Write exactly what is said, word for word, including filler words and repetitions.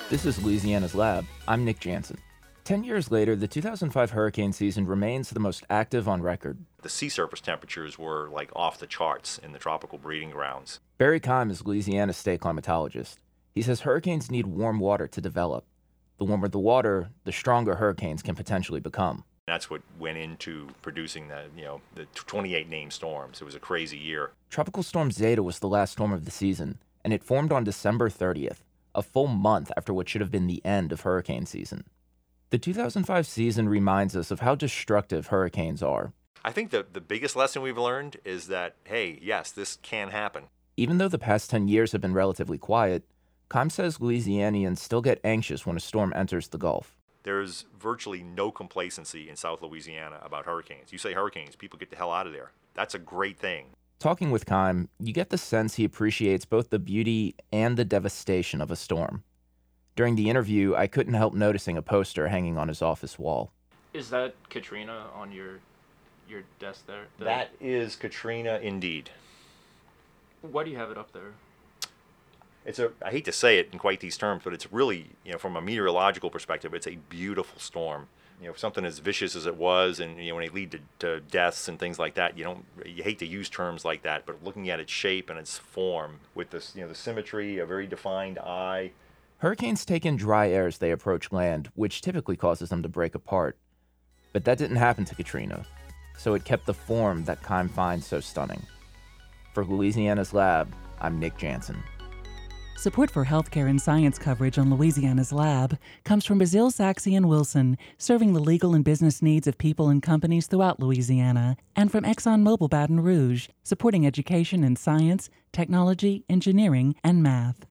This is Louisiana's Lab. I'm Nick Jansen. Ten years later, the two thousand five hurricane season remains the most active on record. The sea surface temperatures were like off the charts in the tropical breeding grounds. Barry Keim is Louisiana's state climatologist. He says hurricanes need warm water to develop. The warmer the water, the stronger hurricanes can potentially become. That's what went into producing the, you know, the twenty-eight named storms. It was a crazy year. Tropical Storm Zeta was the last storm of the season, and it formed on December thirtieth, a full month after what should have been the end of hurricane season. The two thousand five season reminds us of how destructive hurricanes are. I think the, the biggest lesson we've learned is that, hey, yes, this can happen. Even though the past ten years have been relatively quiet, Keim says Louisianians still get anxious when a storm enters the Gulf. There's virtually no complacency in South Louisiana about hurricanes. You say hurricanes, people get the hell out of there. That's a great thing. Talking with Keim, you get the sense he appreciates both the beauty and the devastation of a storm. During the interview, I couldn't help noticing a poster hanging on his office wall. Is that Katrina on your your desk there? The... That is Katrina indeed. Why do you have it up there? It's a, I hate to say it in quite these terms, but it's really, you know, from a meteorological perspective, it's a beautiful storm. You know, something as vicious as it was, and you know, when they lead to, to deaths and things like that, you don't, you hate to use terms like that, but looking at its shape and its form, with this, you know, the symmetry, a very defined eye. Hurricanes take in dry air as they approach land, which typically causes them to break apart. But that didn't happen to Katrina, so it kept the form that Keim finds so stunning. For Louisiana's Lab, I'm Nick Jansen. Support for healthcare and science coverage on Louisiana's Lab comes from Basil Saxey and Wilson, serving the legal and business needs of people and companies throughout Louisiana, and from ExxonMobil Baton Rouge, supporting education in science, technology, engineering, and math.